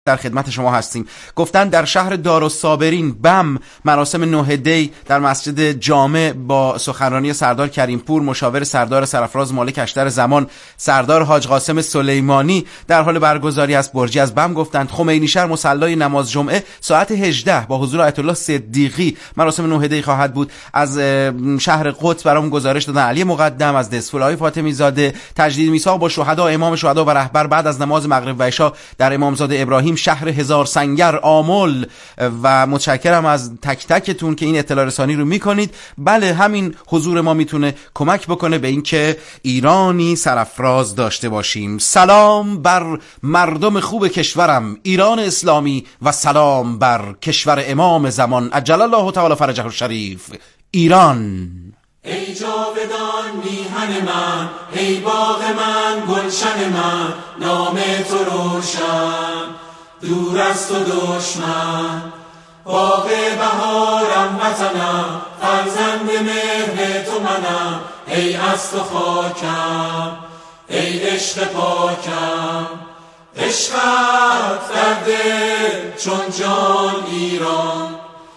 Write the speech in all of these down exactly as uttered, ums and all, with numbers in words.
در خدمت شما هستیم. گفتن در شهر دارالصابرین بم مراسم نوه دی در مسجد جامع با سخنرانی سردار کریمپور، مشاور سردار سرفراز مالک اشتر زمان، سردار حاج قاسم سلیمانی در حال برگزاری است. برجی از بم گفتند خمینی شهر مصلی نماز جمعه ساعت هجده با حضور آیت الله صدیقی مراسم نوه دی خواهد بود. از شهر قدس برامون گزارش دادن علی مقدم، از دسفولای فاطمی زاده تجدید میثاق با شهدا، امام شهدا و رهبر بعد از نماز مغرب و عشاء در امامزاده ابراهیم شهر هزار سنگر آمل. و متشکرم از تک تکتون که این اطلاع رسانی رو میکنید. بله، همین حضور ما میتونه کمک بکنه به این که ایرانی سرافراز داشته باشیم. سلام بر مردم خوب کشورم ایران اسلامی و سلام بر کشور امام زمان عجل الله تعالی فرجه الشریف ایران. ای جاودان میهن من، ای باغ من گلشن من، نام تو روشن دور از تو دشمن. باغ بهارم وطنم، فرزند مهر تو منم، ای از تو خاکم ای عشق پاکم. عشقت در دل چون جان ایران،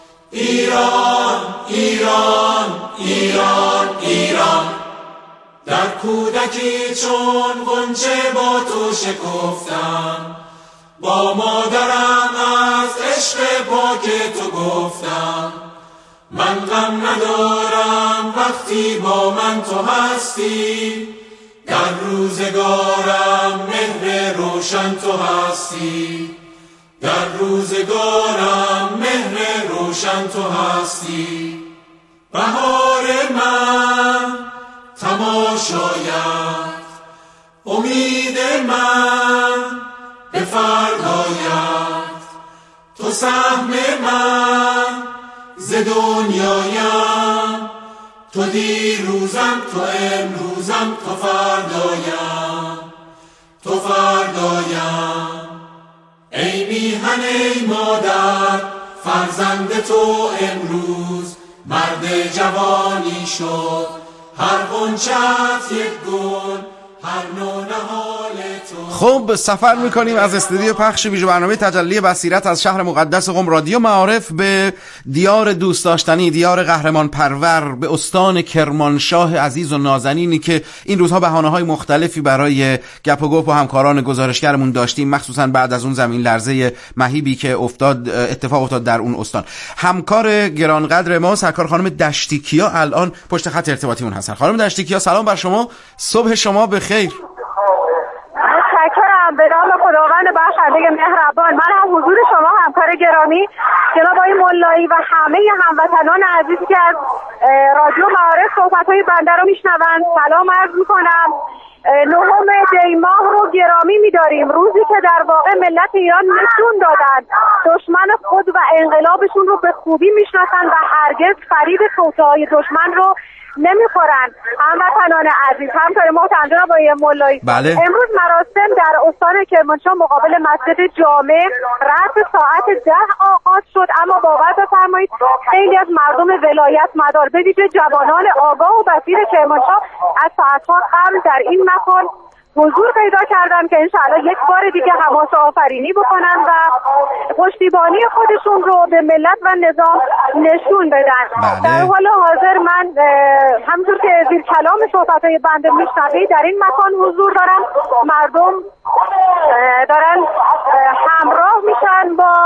ایران ایران ایران ایران. در کودکی چون غنچه با تو شکفتم، با مادرم از عشق پاک تو گفتم. من غم ندارم وقتی با من تو هستی، در روزگارم مهر روشن تو هستی، در روزگارم مهر روشن تو هستی. بهار من تماشایت، امید من به فردایت. تو سهم من ز دنیایم، تو دیروزم تو امروزم تو فردایم تو فردایم. ای میهن ای مادر، فرزند تو امروز مرد جوانی شد. هر غنچه‌ات یک گل، هر نو نهال تو. خب، سفر میکنیم از استودیو پخش ویژه برنامه تجلی بصیرت از شهر مقدس قم رادیو معارف به دیار دوست داشتنی، دیار قهرمان پرور، به استان کرمانشاه عزیز و نازنینی که این روزها بهانه‌های مختلفی برای گپ و گفت و همکاران گزارشگرمون داشتیم، مخصوصا بعد از اون زمین لرزه مهیبی که افتاد اتفاق افتاد در اون استان. همکار گرانقدر ما سرکار خانم دشتیکیا الان پشت خط ارتباطیمون هستن. خانم دشتیکیا سلام بر شما، صبح شما بخیر. متشکرم. به نام خداوند بخشنده مهربان، من هم حضور شما همکار گرامی جناب آقای ملایی و همه هموطنان عزیزی که از رادیو معارف صحبت‌های بنده رو میشنوند سلام عرض میکنم. نهم دی ماه رو گرامی می‌داریم، روزی که در واقع ملت ایران نشون دادن دشمن خود و انقلابشون رو به خوبی میشناسن و هرگز فریب توطئه‌های دشمن رو نمیخورن. هموطنان عزیز، همکار محترم جناب آقای ملایی، بله. امروز مراسم در استان کرمانشاه مقابل مسجد جامع رأس ساعت ده آغاز شد، اما باور بفرمایید خیلی از مردم ولایت مدار به ویژه جوانان آگاه و بصیر کرمانشاه از ساعت‌ها قبل در این مکان حضور پیدا کردن که انشاءالله یک بار دیگه حماس آفرینی بکنن و پشتیبانی خودشون رو به ملت و نظام نشون بدن. بله. در حال حاضر من همونطور که زیر کلام صحبت‌های بنده میشنوید در این مکان حضور دارم. مردم دارن همراه میشن با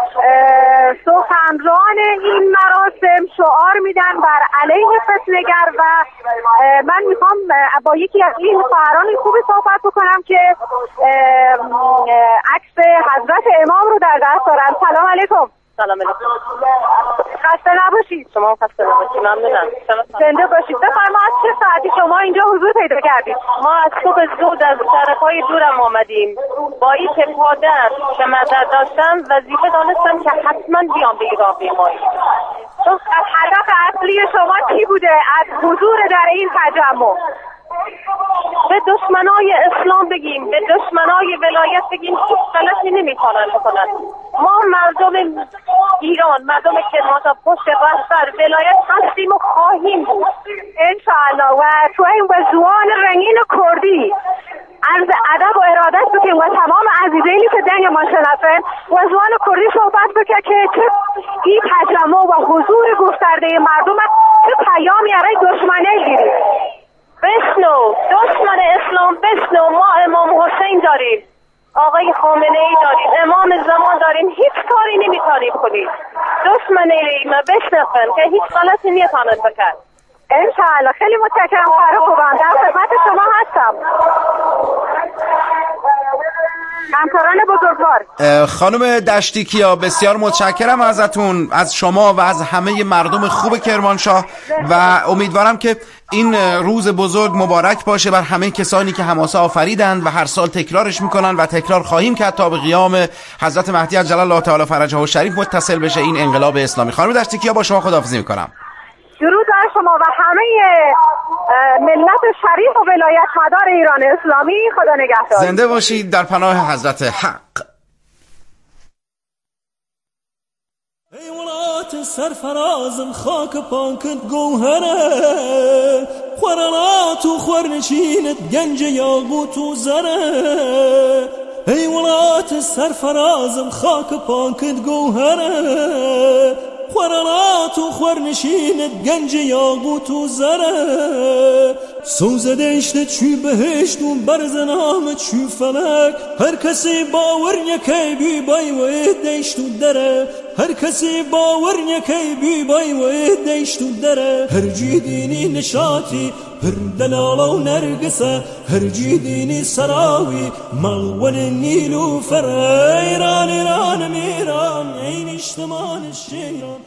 سخنران این مراسم، شعار میدن بر علیه فتنه‌گر و من میخوام با یکی از این خواهران خوبی صحبت بکنم که عکس حضرت امام رو در دست دارن. سلام علیکم. سلام علیکم. خسته نباشید. شما خسته نباشید. ممنونم. زنده باشید. بفرمایید از چه ساعتی شما اینجا حضور پیدا کردید؟ ما از صبح زود از شهرهای دورم آمدیم. با این که پادر که مدر داشتم وظیفه دانستم که حتما بیام به این راهپیمایی. هدف اصلی شما چی بوده از حضور در این تجمع؟ به دشمنای اسلام بگیم، به دشمنای ولایت بگیم هیچ غلطی نمیتونن بکنن. ما مردم ایران، مردم کرمانشاه پشت رهبر ولایت هستیم و خواهیم بود انشاءالله. و تو این به زبان رنگین کردی عرض ادب و ارادت بکنیم و تمام عزیزانی که دنگ ما شنفن و زبان کردی صحبت بکنه که چه این تجمع و حضور گسترده مردم چه پیامی برای دشمنه گیریم. بشنو دشمن اسلام، بشنو ما امام حسین داریم، آقای خامنه ای داریم، امام زمان داریم، هیچ کاری نمیتونیم کنیم. دشمن ایما بشنفن که هیچ غلطی نمیتونن بکن. انشاءالله. خیلی متشکرم خانم خوبان، در خدمت شما هستم. همکاران بزرگوار. خانم دشتیکیا بسیار متشکرم ازتون، از شما و از همه مردم خوب کرمانشاه و امیدوارم که این روز بزرگ مبارک باشه بر همه کسانی که حماسه آفریدند و هر سال تکرارش میکنن و تکرار خواهیم کرد تا به قیام حضرت مهدی عجل الله تعالی فرجه الشریف متصل بشه این انقلاب اسلامی. خانم دشتیکیا با شما خداحافظی میکنم. درود بر شما و همه ملت شریف و ولایت مدار ایران اسلامی. خدا نگهدار. زنده باشید در پناه حضرت حق. ای ولات سرفرازم خاک پاکت گوهره، خورنات و خورنشینت گنج یاقوت و زره. ای ولات سرفرازم خاک پاکت گوهره، خورنات و خورنشینت گنج یاقوت و زره. سوزده اشته چی بهشت و برزنام چی فلک، هر کسی باور یکی بی بای و ایدهشت و دره. هر کسی باور یکی بی بای و ایدهشت و دره. هر جی دینی نشاطی هر دلالا و نرگسه، هر جی دینی سراوی مغول نیلوفر. ایران ایران میران این اجتمان شیران.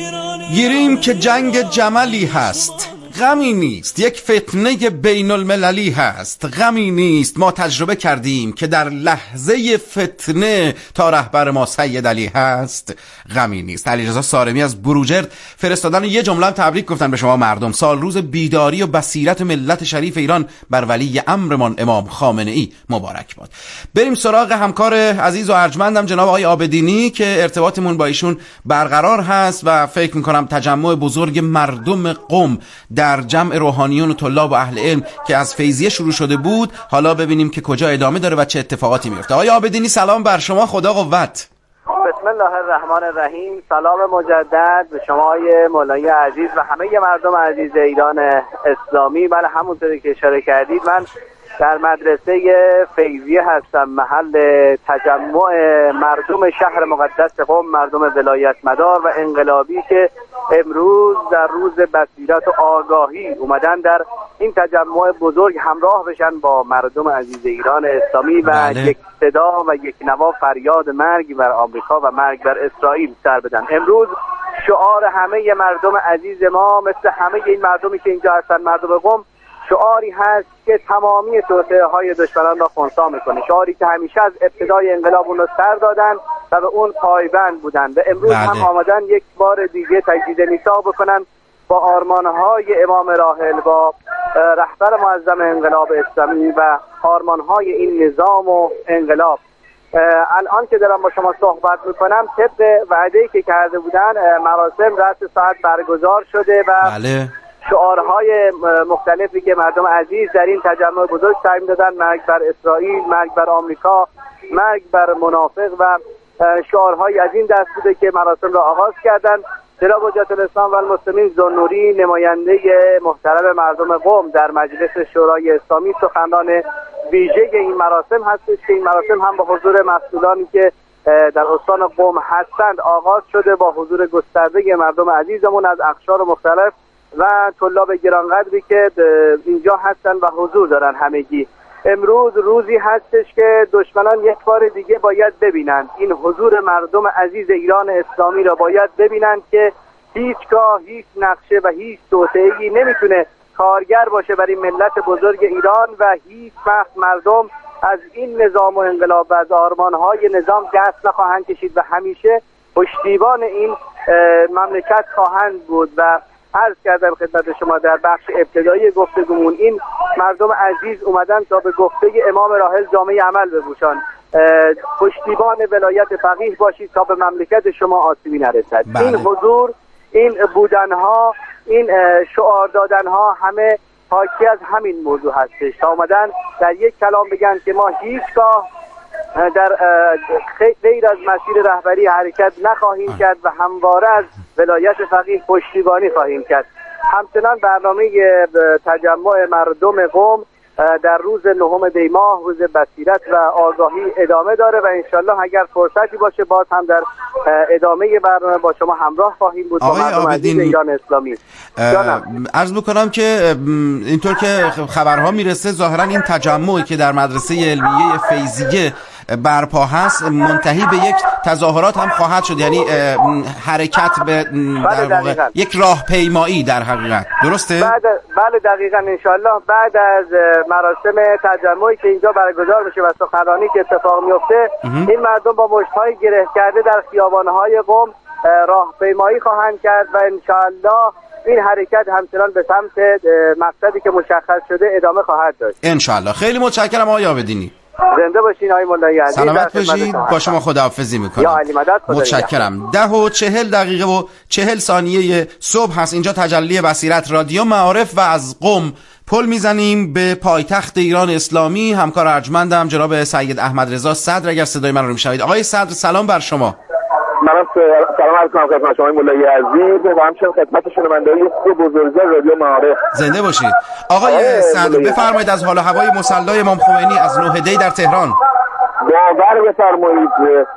گیریم که جنگ جملی هست، غمی نیست، یک فتنه بین المللی هست، غمی نیست. ما تجربه کردیم که در لحظه فتنه تا رهبر ما سید علی هست، غمی نیست. علیرضا سارمی از بروجرد فرستادن یه جمله تبریک گفتن به شما مردم. سال روز بیداری و بصیرت ملت شریف ایران بر ولی امرمان امام خامنه ای مبارک باد. بریم سراغ همکار عزیز و ارجمندم جناب آقای عابدینی که ارتباطمون با ایشون برقرار هست و فکر میکنم تجمع بزرگ مردم قم در جمع روحانیون و طلاب و اهل علم که از فیضیه شروع شده بود حالا ببینیم که کجا ادامه داره و چه اتفاقاتی میفته. آقای عابدینی سلام بر شما، خدا قوت. بسم الله الرحمن الرحیم. سلام مجدد به شما مولای عزیز و همه مردم عزیز ایران اسلامی. بله همونطوری که اشاره کردید من در مدرسه فیضیه هستم، محل تجمع مردم شهر مقدس قم، مردم ولایت مدار و انقلابی که امروز در روز بصیرت و آگاهی اومدن در این تجمع بزرگ همراه بشن با مردم عزیز ایران اسلامی و بله. یک صدا و یک نوا فریاد مرگ بر آمریکا و مرگ بر اسرائیل سر بدن. امروز شعار همه مردم عزیز ما مثل همه این مردمی که اینجا هستن، مردم قم، شعاری هست که تمامی توطئه های دشمنان را خنثی میکنه، شعاری که همیشه از ابتدای انقلاب اون رو سر دادن و به اون پایبند بودن و امروز بله. هم آمدن یک بار دیگه تجدید نساء بکنن با آرمانهای امام راحل، با رهبر معظم انقلاب اسلامی و آرمانهای این نظام و انقلاب. الان که دارم با شما صحبت میکنم طبق وعده‌ای که کرده بودن مراسم رأس ساعت برگزار شده و بله. شعارهای مختلفی که مردم عزیز در این تجمع بزرگ تعیین دادن، مرگ بر اسرائیل، مرگ بر آمریکا، مرگ بر منافق و شعارهای از این دست بوده که مراسم را آغاز کردن. جناب حجت الاسلام و المسلمین ذوالنوری نماینده محترم مردم قم در مجلس شورای اسلامی سخنران ویژه این مراسم هستش که این مراسم هم با حضور مسئولانی که در استان قم هستند آغاز شده، با حضور گسترده مردم عزیزمون از اقشار مختلف و طلاب گرانقدری که اینجا هستن و حضور دارن همگی. امروز روزی هستش که دشمنان یک بار دیگه باید ببینند این حضور مردم عزیز ایران اسلامی را باید ببینند که هیچگاه هیچ نقشه و هیچ توطئه‌ای نمیتونه کارگر باشه برای ملت بزرگ ایران و هیچ وقت مردم از این نظام و انقلاب و از آرمانهای نظام دست نخواهند کشید و همیشه پشتیبان این مملکت خواهند بود و عرض کردم خدمت شما در بخش ابتدایی گفتگومون، این مردم عزیز اومدن تا به گفته امام راحل جامعه عمل بپوشان، پشتیبان ولایت فقیه باشید تا به مملکت شما آسیبی نرسد. بله. این حضور، این بودنها، این شعار دادنها همه حاکی از همین موضوع هستش، تا اومدن در یک کلام بگن که ما هیچگاه در غیر از مسیر رهبری حرکت نخواهیم کرد و همواره از ولایت فقیه پشتیبانی خواهیم کرد. همچنان برنامه تجمع مردم قم در روز نهم دی ماه، روز بصیرت و آگاهی ادامه داره و انشالله اگر فرصتی باشه باز هم در ادامه برنامه با شما همراه خواهیم بود. با مردم عزیز ایران اسلامی. عرض بکنم که اینطور که خبرها میرسه ظاهرا این تجمعی که در مدرسه علمیه فیضیه برپا هست منتهی به یک تظاهرات هم خواهد شد، یعنی حرکت به در واقع یک راهپیمایی در حقیقت، درسته؟ بعد بله دقیقاً انشالله بعد از مراسم تجمعی که اینجا برگزار بشه و سخنرانی که اتفاق میفته، این مردم با مشت‌های گره کرده در خیابان‌های قم راهپیمایی خواهند کرد و انشالله این حرکت همچنان به سمت مقصدی که مشخص شده ادامه خواهد داشت انشالله. خیلی متشکرم آقای عابدینی. زنده باشین آقای مولایی عزیز. سلامت باشید. با شما خداحافظی میکنم. یا علی مدد. متشکرم. ده و چهل دقیقه و چهل ثانیه صبح هست اینجا تجلی بصیرت رادیو معارف و از قم پل میزنیم به پایتخت ایران اسلامی. همکار ارجمندم جناب سید احمد رضا صدر، اگر صدای من رو میشنوید. آقای صدر سلام بر شما. من سلام عرض کنم خدمت شما مولایی عزیز و همچنین خدمت شنوندگان خوب بزرگوار رادیو معارف. زنده باشید. آقای صدر بفرمایید از حال و هوای مصلی امام خمینی از نه دی در تهران. باور بفرمایید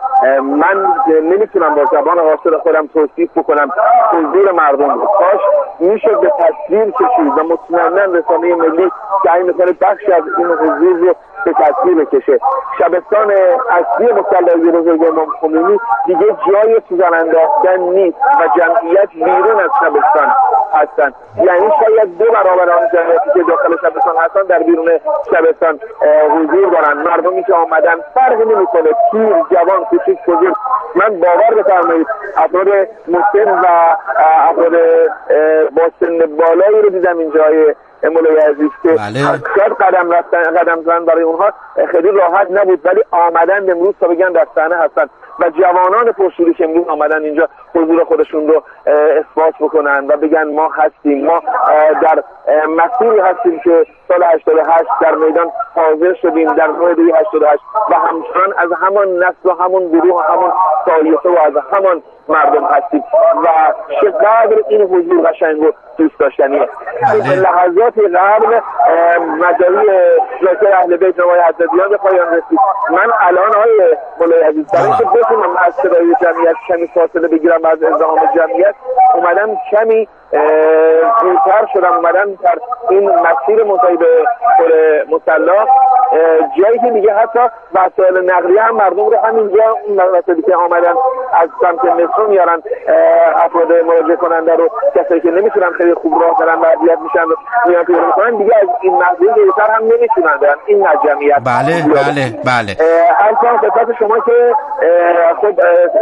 من نمیتونم با زبان قاصر خودم توصیف بکنم حضور مردم. کاش میشد به تصویر کشید و مطمئنا رسانه ملی سعی میکنه بخش از این حضور رو به تصویر بکشه. شبستان اصلی مصلی بزرگ امام خمینی دیگه جای سوزن انداختن نیست و جمعیت بیرون از شبستان هستن، یعنی شاید دو برابر آن جمعیتی که داخل شبستان هستن در بیرون شبستان حضور دارن. مردمی که آمدن فرقی نمیکنه، پیر، جوان، کوچیک، بزرگ. من باور بفرمایید افراد مسن و افراد با سن بالایی رو دیدم اینجای مولای عزیز که هشتاد قدم رفتن قدم زدن برای اونها خیلی راحت نبود، ولی آمدن امروز تا بگن در صحنه هستن و جوانان پرشوری که امروز آمدن اینجا حضور خودشون رو اثبات بکنن و بگن ما هستیم، ما در مسیری هستیم که سال هشتاد و هشت در میدان حاضر شدیم در نه دی هشتاد و هشت و همچنان از همان نسل و همون گروه و همون طایفه و از همان مردم هستیم و چقدر این حضور قشنگ و دوست داشتنیه. در لحظات قبل مجاری ذکر اهل بیت نوای حضرتیان به پایان رسید. من الان آقای مولای عزیز برای اینکه بتونم از صدای جمعیت کمی فاصله بگیرم از ازدحام جمعیت اومدم کمی دورتر شدم، اومدم در این مسیر منتهی به مصلی جایی که دیگه حتی وسایل نقلیه هم مردم رو همینجا اون وسایلی که آمدن از سمت مترو میارن افراد مراجعه کننده رو، کسایی که نمیتونن خیلی خوب راه برن و اذیت میشن میان پیاده میکنن دیگه از این محضور دیرتر هم نمیتونن برن. این نجمیت بله بله بله الان خدمت شما که خب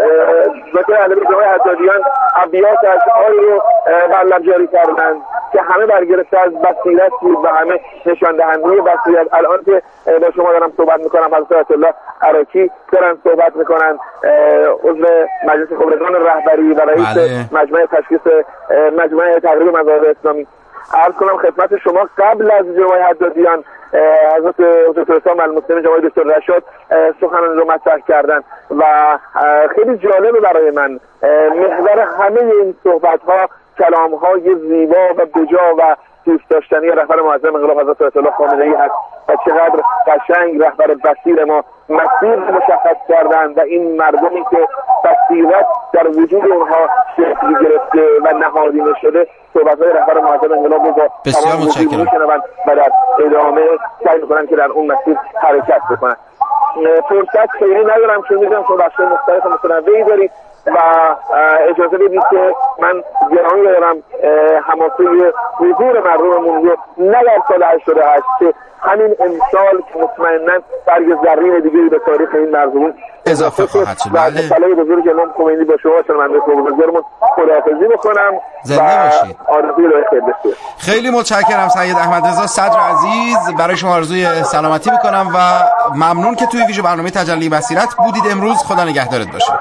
ذکر اهل بیت جناب حضرتیان ابیات اشعاری رو بلب جاری کردن که همه برگرفته از بصیرت بود و همه نشان دهنده بصیرت. الان که با شما دارم صحبت میکنم حضرت آیت الله عراقی دارن صحبت میکنن، عضو مجلس خبرگان رهبری و رئیس بله. مجمع تشخیص مجمع تقریب مذاهب اسلامی. عرض کنم خدمت شما قبل از جناب حدادیان حضرت حضرت رسول المسلمین جناب دکتر رشاد سخنرانی رو مطرح کردن و خیلی جالبه برای من محور همه این صحبت ها کلام های زیبا و بجا و دوست داشتنی رهبر معظم انقلاب حضرت آیت الله خامنه‌ای هست و چقدر قشنگ رهبر بصیر ما مسیر مشخص کردن و این مردمی که بصیرت در وجود اونها شکل گرفته و نهادینه شده صحبت‌های رهبر معظم انقلاب رو با بسیار متشکرم و در ادامه سعی می‌کنن که در اون مسیر حرکت بکنن. فرصت خیلی ندارم چون می‌دونم که بخش‌های مختلف متنوعی داریم و اجازه بدید که من گرامی دارم حماسه حضور مردممون رو نه در سال هشتاد و هشت که همین امسال که مطمئناً برگ زرین دیگری به تاریخ این مردم اضافه خواهد شد. و صلای بزرگ امام خمینی با شما شنونده بزرگمون خداحافظی میکنم. زنده باشید. آرزوی راه خیر بشه. خیلی متشکرم سید احمد رضا صدر عزیز، برای شما آرزوی سلامتی میکنم و ممنون که توی ویژه برنامه تجلی بصیرت بودید امروز. خدا نگهدارت باشه.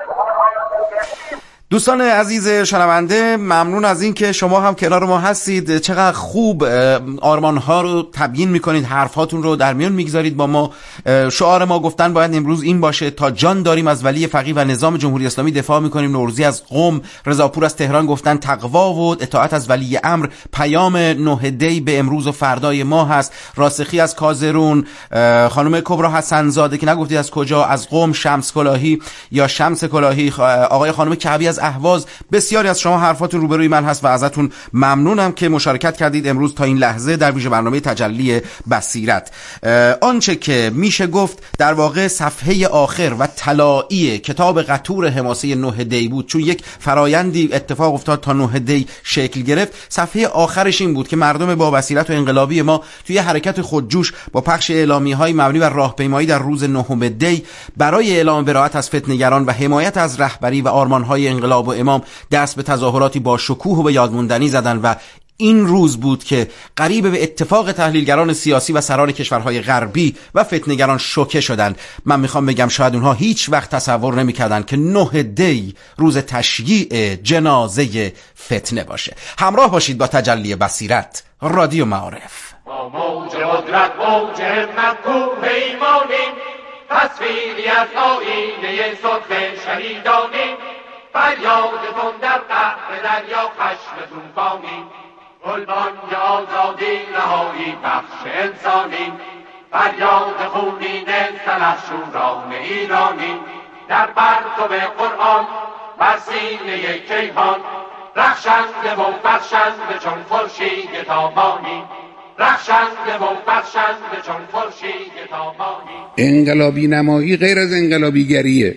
دوستان عزیز شنونده، ممنون از این که شما هم کنار ما هستید. چقدر خوب آرمان ها رو تبیین میکنید، حرف هاتون رو در میان میگذارید با ما. شعار ما گفتن باید امروز این باشه تا جان داریم از ولی فقیه و نظام جمهوری اسلامی دفاع میکنیم. نوروزی از قم، رضاپور از تهران گفتن تقوا و اطاعت از ولی امر پیام نه دی به امروز و فردای ما هست. راسخی از کازرون، خانم کبرا حسن زاده که نگفتید از کجا، از قم، شمس کلاهی یا شمس کلاهی، آقای خانم کعبی از اهواز. بسیاری از شما حرفاتون روبروی من هست و ازتون ممنونم که مشارکت کردید امروز تا این لحظه در ویژه برنامه تجلی بصیرت. آنچه که میشه گفت در واقع صفحه آخر و طلایی کتاب قطور حماسه نه دی بود، چون یک فرایندی اتفاق افتاد تا نه دی شکل گرفت. صفحه آخرش این بود که مردم با بصیرت و انقلابی ما توی حرکت خودجوش با پخش اعلامیه‌های مبنی بر راهپیمایی در روز نهم دی برای اعلام براءت از فتنه‌گران و حمایت از رهبری و آرمان‌های انقلاب و امام دست به تظاهراتی با شکوه و به یادموندنی زدن و این روز بود که قریب به اتفاق تحلیلگران سیاسی و سران کشورهای غربی و فتنه‌گران شوکه شدند. من میخوام بگم شاید اونها هیچ وقت تصور نمی‌کردند که نه دی روز تشییع جنازه فتنه باشه. همراه باشید با تجلی بصیرت، رادیو معارف. با موج قدرت موج همت پیمانیم، تصویری از آینه صدق شهیدانیم. فریادتون در قهر دریا خشم طوفانیم، قربانی آزادی رهایی بخش انسانیم. فریاد خونین سلحشوران ایرانیم، در پرتو قرآن بر سینه کیهان رخشنده و بخشنده چون خورشید تابانیم. رخشنده و بخشنده چون خورشید تابانیم. انقلابی نمایی غیر از انقلابی گریه.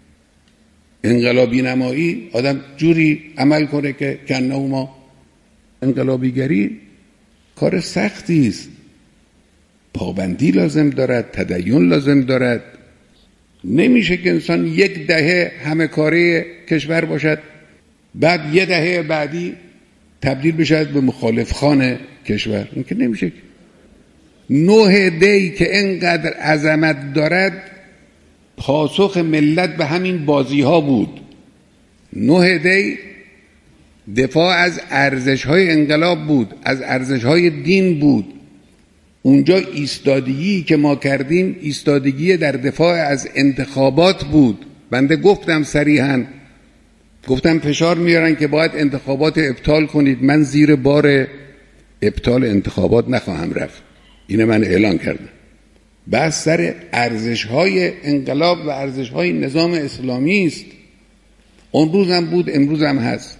انقلابی نمایی آدم جوری عمل کنه که کنه ما. انقلابیگری کار سختی است، پابندی لازم دارد، تدین لازم دارد. نمیشه که انسان یک دهه همه کاره کشور باشد بعد یه دهه بعدی تبدیل بشد به مخالف خان کشور. این که نمیشه. نه دی که اینقدر عظمت دارد پاسخ ملت به همین بازی ها بود. نه دی دفاع از ارزش های انقلاب بود، از ارزش های دین بود. اونجا ایستادگی که ما کردیم ایستادگی در دفاع از انتخابات بود. بنده گفتم صریحاً، گفتم فشار میارن که باید انتخابات ابطال کنید، من زیر بار ابطال انتخابات نخواهم رفت. اینه من اعلان کردم. بس سر ارزش‌های انقلاب و ارزش‌های نظام اسلامی است. اون روز هم بود، امروز هم هست.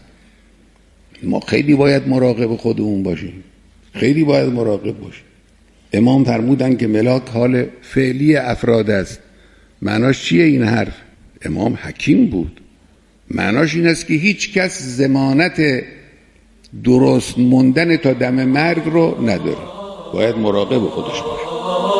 ما خیلی باید مراقب خودمون باشیم، خیلی باید مراقب باشیم. امام فرمودن که ملاک حال فعلی افراد است. معناش چیه این حرف؟ امام حکیم بود. معناش این است که هیچ کس ضمانت درست موندن تا دم مرگ رو نداره. باید مراقب خودش باشه.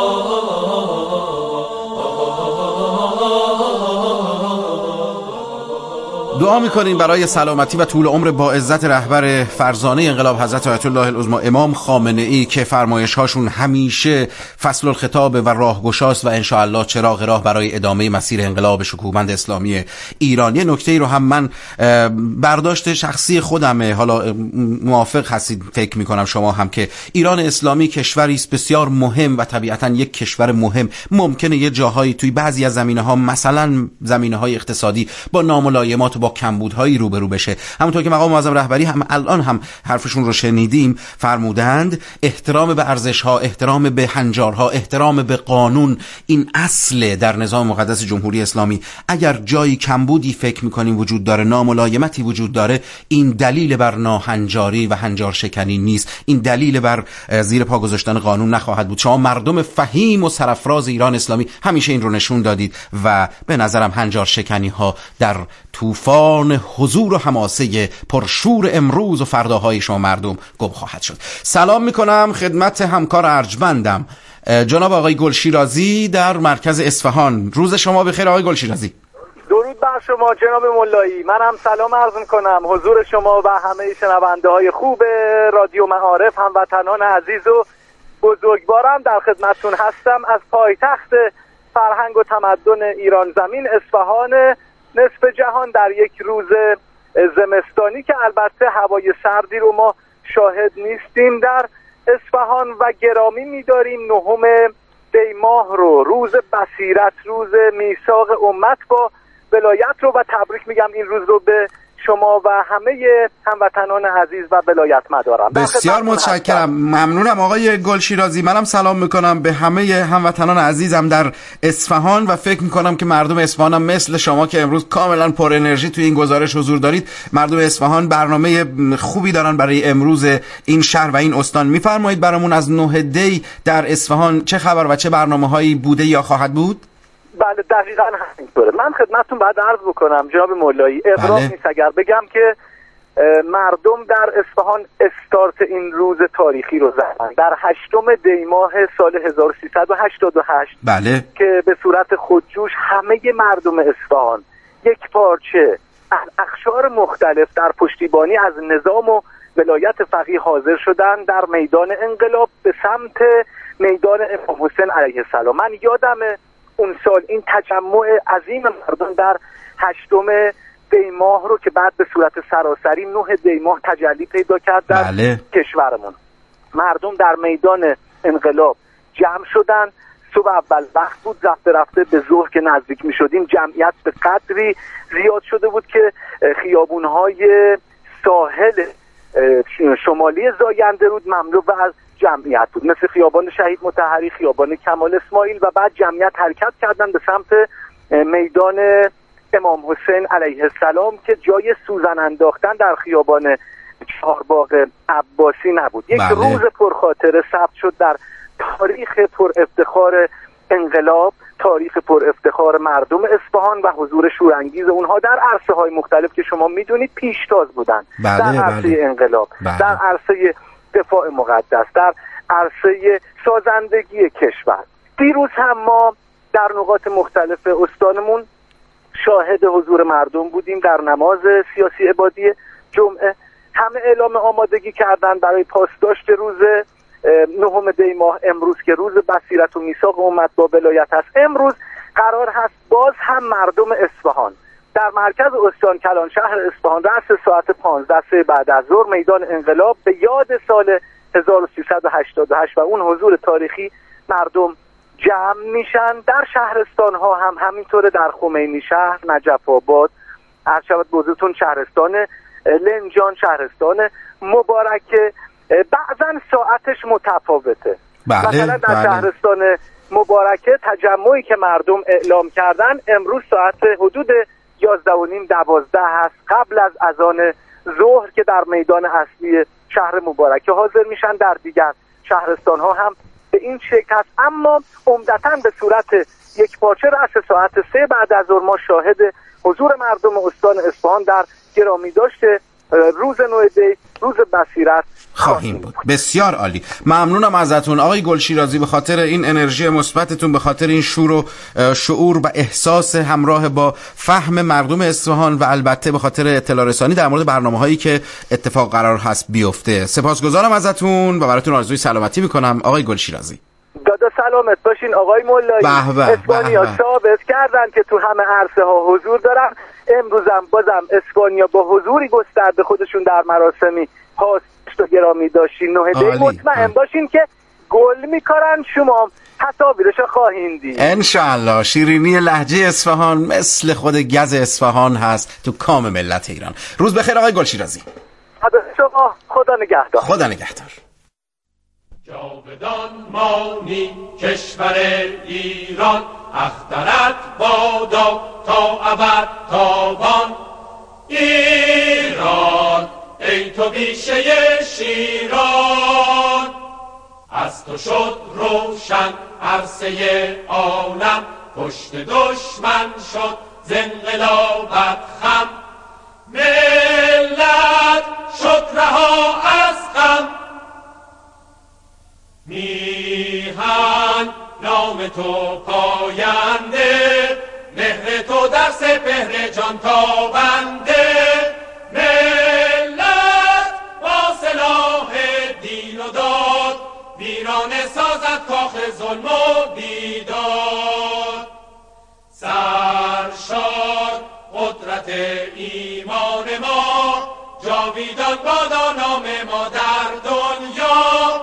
دعا میکنیم برای سلامتی و طول عمر با عزت رهبر فرزانه انقلاب حضرت آیت الله العظمی امام خامنه ای که فرمایش هاشون همیشه فصل الخطاب و راهگشاست و انشاءالله چراغ راه برای ادامه مسیر انقلاب شکوهمند اسلامی ایرانی. نکته ای رو هم من برداشت شخصی خودمه، حالا موافق هستید فکر میکنم شما هم، که ایران اسلامی کشوری است بسیار مهم و طبیعتا یک کشور مهم ممکنه یه جاهایی توی بعضی از زمینه ها، مثلا زمینه های اقتصادی، با ناملایمات با کمبودهایی روبرو بشه. همونطور که مقام معظم رهبری هم الان هم حرفشون رو شنیدیم، فرمودند احترام به ارزش‌ها، احترام به هنجارها، احترام به قانون این اصل در نظام مقدس جمهوری اسلامی. اگر جایی کمبودی فکر می‌کنیم وجود داره، ناملایمتی وجود داره، این دلیل بر ناهنجاری و هنجار شکنی نیست، این دلیل بر زیر پا گذاشتن قانون نخواهد بود. شما مردم فهیم و سرفراز ایران اسلامی همیشه این رو نشون دادید و به نظرم هنجار شکنی ها در طوفان حضور و حماسه پرشور امروز و فرداهای شما مردم گم خواهد شد. سلام میکنم خدمت همکار ارجمندم جناب آقای گلشیرازی در مرکز اصفهان. روز شما بخیر آقای گلشیرازی. درود بر شما جناب ملایی. من هم سلام عرض میکنم حضور شما و همه شنونده های خوب رادیو معارف، هموطنان عزیز و بزرگوارم. در خدمتتون هستم از پایتخت فرهنگ و تمدن ایران زمین اصفهان نصف جهان در یک روز زمستانی که البته هوای سردی رو ما شاهد نیستیم در اصفهان و گرامی می‌داریم نهم دی ماه رو، روز بصیرت، روز میثاق امت با ولایت رو و تبریک میگم این روز رو به شما و همه هموطنان عزیز و ولایت مدارم. بسیار متشکرم، ممنونم آقای گلشیرازی. منم سلام میکنم به همه هموطنان عزیزم در اصفهان و فکر میکنم که مردم اصفهان هم مثل شما که امروز کاملا پر انرژی توی این گزارش حضور دارید، مردم اصفهان برنامه خوبی دارن برای امروز این شهر و این استان. میفرمایید برامون از نه دی در اصفهان چه خبر و چه برنامه‌هایی بوده یا خواهد بود؟ بله دقیقاً همینطوره. من خدمتتون بعد عرض بکنم جناب مولایی، اغراق بله. نیست اگر بگم که مردم در اصفهان استارت این روز تاریخی رو زدن در هشتم دی ماه سال هزار و سیصد و هشتاد و هشت بله. که به صورت خودجوش همه مردم اصفهان یک پارچه از اقشار مختلف در پشتیبانی از نظام و ولایت فقیه حاضر شدن در میدان انقلاب به سمت میدان امام حسین علیه السلام. من یادمه اون سال این تجمع عظیم مردم در هشتم دی ماه رو که بعد به صورت سراسری نه دی ماه تجلی پیدا کرد در بله. کشورمون، مردم در میدان انقلاب جمع شدن. صبح اول وقت بود، رفته رفته به ظهر که نزدیک می شدیم جمعیت به قدری زیاد شده بود که خیابونهای ساحل شمالی زاینده رود مملو از جمعیت بود، مثل خیابان شهید مطهری، خیابان کمال اسماعیل، و بعد جمعیت حرکت کردن به سمت میدان امام حسین علیه السلام که جای سوزن انداختن در خیابان چهارباغ عباسی نبود. یک بله. روز پرخاطره ثبت شد در تاریخ پر افتخار انقلاب، تاریخ پر افتخار مردم اصفهان و حضور شورانگیز اونها در عرصه های مختلف که شما میدونید پیشتاز بودن. بله، در عرصه بله. انقلاب بله. در عرصه دفاع مقدس، در عرصه سازندگی کشور. دیروز هم ما در نقاط مختلف استانمون شاهد حضور مردم بودیم در نماز سیاسی عبادی جمعه. همه اعلام آمادگی کردن برای پاسداشت روز نهم دی ماه امروز که روز بصیرت و میثاق امت با ولایت است. امروز قرار هست باز هم مردم اصفهان در مرکز استان کلان شهر اصفهان رأس ساعت پانزده بعد از ظهر میدان انقلاب به یاد سال هزار و سیصد و هشتاد و هشت و اون حضور تاریخی مردم جمع میشن. در شهرستان ها هم همینطوره، در خمینی شهر، نجف آباد، ارشد بزرگتون شهرستان لنجان، شهرستان مبارکه، بعضا ساعتش متفاوته. بله، مثلا در بله. شهرستان مبارکه تجمعی که مردم اعلام کردن امروز ساعت حدود یازده و نیم دوازده هست قبل از اذان ظهر که در میدان اصلی شهر مبارکه حاضر میشن. در دیگر شهرستان ها هم به این شکل هست، اما عمدتاً به صورت یک پارچه رأس ساعت سه بعد از ظهر ما شاهد حضور مردم استان اصفهان در گرامی داشته روز نه دی، روز بصیرت خواهیم بود. بسیار عالی، ممنونم ازتون آقای گلشیرازی به خاطر این انرژی مثبتتون، به خاطر این شور و شعور و احساس همراه با فهم مردم اصفهان و البته به خاطر اطلاع رسانی در مورد برنامه‌هایی که اتفاق قرار هست بیفته. سپاسگزارم ازتون و براتون آرزوی سلامتی میکنم آقای گلشیرازی. دادا سلامت باشین آقای مولایی. اسپانیا ثابت کردن که تو همه عرصه ها حضور دارن. امروزم بازم اسپانیا با حضوری گسترده خودشون در مراسمی پاسداشت و گرامی داشتین نه دی. مطمئن باشین که گل میکارن، شما تصاویرشو خواهین دید انشالله. شیرینی لهجه اصفهان مثل خود گز اصفهان هست تو کام ملت ایران. روز بخیر آقای گلشیرازی. شما خدا نگهدار. خدا نگهدار. جاودان مانی کشور ایران، اخترت بادا تا ابد تابان. ایران ای تو بیشه شیران، از تو شد روشن عرصه عالم، پشت دشمن شد ز زنقلابت خم، ملت شد رها از غم. میهن نام تو پاینده، مهر تو در سپهر جان تابنده. ملت با سلاح دین و داد، ویرانه سازد کاخ ظلم و بیداد. سرشار قدرت ایمان ما، جاویدان بادا نام ما در دنیا.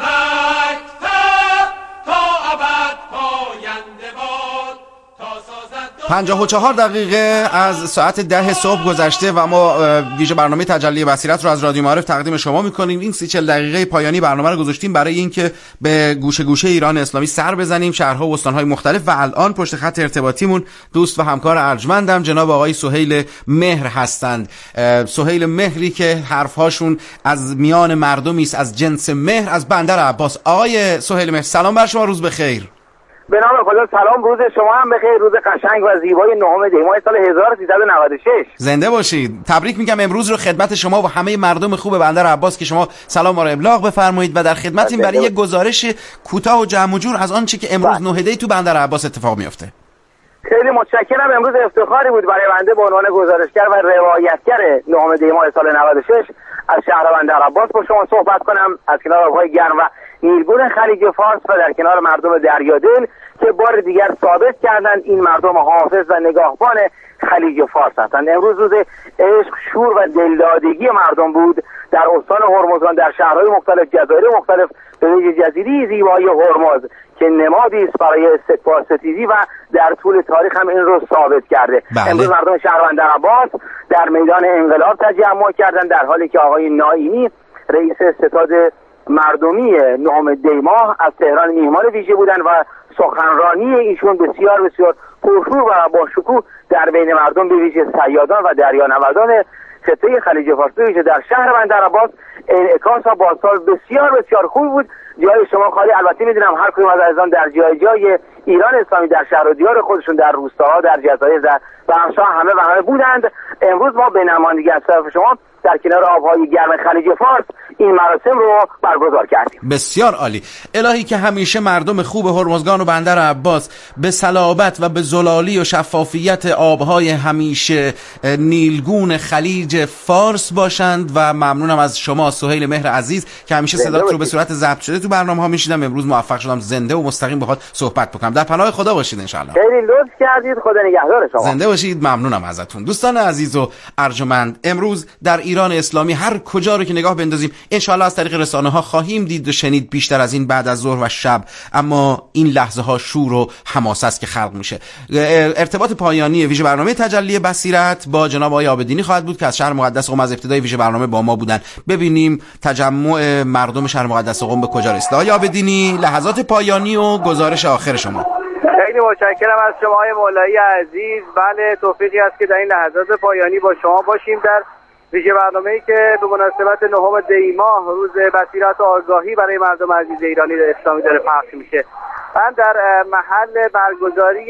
مکتب تا ابد پاینده باد، تا سازد پنجاه و چهار دقیقه از ساعت ده صبح گذشته و ما ویژه برنامه تجلی بصیرت رو از رادیو معارف تقدیم شما می‌کنیم. این سی چهل دقیقه پایانی برنامه رو گذاشتیم برای اینکه به گوشه گوشه ایران اسلامی سر بزنیم، شهرها و استان‌های مختلف. و الان پشت خط ارتباطیمون دوست و همکار ارجمندم جناب آقای سهیل مهر هستند. سهیل مهری که حرف‌هاشون از میان مردمی است از جنس مهر، از بندر عباس. آقای سهیل مهر سلام بر شما، روز بخیر. به نام خدا سلام، روز شما هم بخیر، روز قشنگ و زیبای نهم دی ماه سال هزار و سیصد و نود و شش. زنده باشید. تبریک میگم امروز رو خدمت شما و همه مردم خوب بندر عباس که شما سلام ما رو ابلاغ بفرمایید و در خدمتیم برای یک گزارش کوتاه و جمع و جور از آن چه که امروز نه دی تو بندر عباس اتفاق میفته. خیلی متشکرم. امروز افتخاری بود برای بنده به عنوان گزارشگر و روایتگر نهم دی ماه سال نود و شش از شهر بندر عباس با شما صحبت کنم، از کنار آب‌های گرم و نیلگون خلیج فارس و در کنار مردم دریادل که بار دیگر ثابت کردند این مردم حافظ و نگاهبان خلیج فارس هستند. امروز روز عشق، شور و دلدادگی مردم بود در استان هرمزگان، در شهرهای مختلف، جزایر مختلف، به ویژه جزیره زیبای هرمز که نمادی است برای استکبار ستیزی و در طول تاریخ هم این رو ثابت کرده. بله. امروز مردم شهر بندر عباس در میدان انقلاب تجمع کردند، در حالی که آقای نائینی رئیس ستاد مردمی نهم دی ماه از تهران میهمان ویژه بودند و سخنرانی ایشون بسیار بسیار پرشور و با شکوه در بین مردم به ویژه صیادان و دریانوردان خطه خلیج فارس که در شهر بندر عباس انعکاس و بازتاب بسیار بسیار خوب بود. جای شما خالی، البته میدونم هر کدوم از عزیزان در جای جای ایران اسلامی در شهر و دیار خودشون، در روستاها، در جزایر، در بخش‌ها همه و همه بودند. امروز ما به نمایندگی از طرف شما در کنار آب‌های گرم خلیج فارس این مراسم رو برگزار کردیم. بسیار عالی. الهی که همیشه مردم خوب هرمزگان و بندر عباس به صلابت و به زلالی و شفافیت آب‌های همیشه نیلگون خلیج فارس باشند و ممنونم از شما سهیل مهر عزیز که همیشه صدات رو به صورت ضبط شده تو برنامه‌ها میشیدم. امروز موفق شدم زنده و مستقیم باهات صحبت بکنم. در پناه خدا باشید ان شاءالله. خیلی لطف کردید، خدا نگهدار شما. زنده باشید. ممنونم ازتون. دوستان عزیز و ارجمند، امروز در ایران اسلامی هر کجا رو که نگاه بندازیم ان شاءالله از طریق رسانه ها خواهیم دید و شنید بیشتر از این بعد از ظهر و شب، اما این لحظه ها شور و حماس است که خلق میشه. ارتباط پایانی ویژه برنامه تجلی بصیرت با جناب آقای عابدینی خواهد بود که از شهر مقدس قم از ابتدای ویژه برنامه با ما بودن. ببینیم تجمع مردم شهر مقدس قم به کجا رسید. آقای عابدینی، لحظات پایانی و گزارش آخر شما. خیلی متشکرم از شما های مولایی عزیز. بله، توفیقی است که در این لحظات پایانی با شما باشیم در ویژه برنامه‌ای که به مناسبت نهم دی ماه روز بصیرت و آگاهی برای مردم عزیز ایرانی اسلامی داره پخش میشه. من در محل برگزاری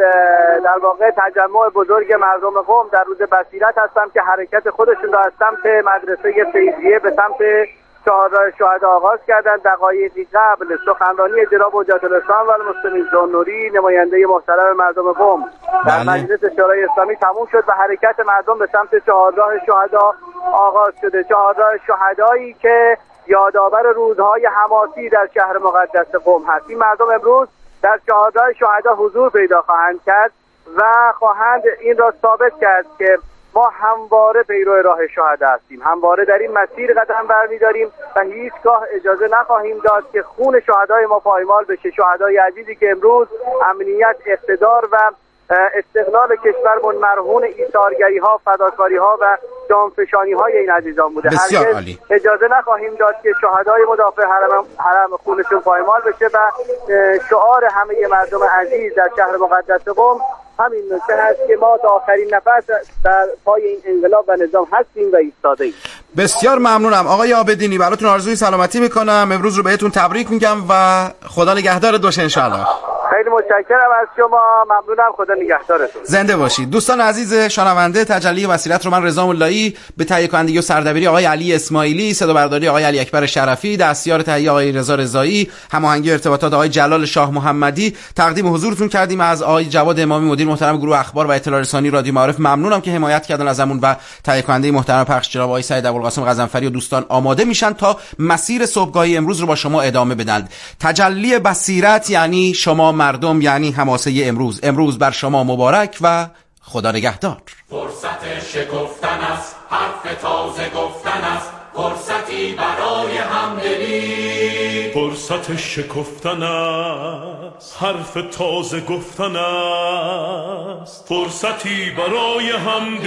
در واقع تجمع بزرگ مردم قم در روز بصیرت هستم که حرکت خودشون را از سمت مدرسه فیضیه به سمت چهارراه شهدا آغاز کردن. دقایقی قبل سخنرانی جناب حجت الاسلام و المسلمین ذوالنوری نماینده محترم مردم قم در مجلس شورای اسلامی تموم شد و حرکت مردم به سمت چهارراه شهدا آغاز شده. چهارراه شهدایی که یادآور روزهای حماسی در شهر مقدس قم هست. این مردم امروز در چهارراه شهدا حضور پیدا خواهند کرد و خواهند این را ثابت کرد که ما همواره پیرو راه شهدا هستیم، همواره در این مسیر قدم برمی‌داریم و هیچگاه اجازه نخواهیم داد که خون شهدای ما پایمال بشه. شهدای عزیزی که امروز امنیت، اقتدار و استقلال کشورمون مرهون ایثارگری‌ها، فداکاری‌ها و جانفشانی‌های این عزیزان بوده. بسیار عالی. اجازه نخواهیم داد که شهدای مدافع حرم حرم خونشون پایمال بشه و شعار همه مردم عزیز در شهر مقدس قم همین نکته هست که ما تا آخرین نفس در پای این انقلاب و نظام هستیم و ایستاده ایم. بسیار ممنونم آقای عابدینی، براتون آرزوی سلامتی میکنم، امروز رو بهتون تبریک میگم و خدا نگهدار دوشه انشالله. خیلی متشکرم از شما، ممنونم، خدا نگهدارتون. زنده باشید. دوستان عزیز شنونده، تجلی وسیلت رو من رضا ملایی به تهیه کنندگی و سردبیری آقای علی اسماعیلی، صدا برداری آقای علی اکبر شرفی، دستیار تهیه آقای رضا رضایی، هماهنگی ارتباطات آقای جلال شاه محمدی تقدیم حضورتون کردیم. از آقای جواد امامی مدیر محترم گروه اخبار و اطلاع رسانی رادیو معارف ممنونم که حمایت کردن ازمون و تهیه کننده محترم پخش جناب آقای سعید ابوالقاسم غضنفری و دوستان آماده میشن تا مسیر صبحگاهی امروز رو با شما ادامه بدن. تجلی بصیرت یعنی شما مردم، یعنی حماسه امروز. امروز بر شما مبارک و خدا نگهدار. فرصت شکفتن است، حرف تازه گفتن است، فرصتی برای همدلی. فرصت شکفتن است، حرف تازه گفتن است، فرصتی برای همدلی.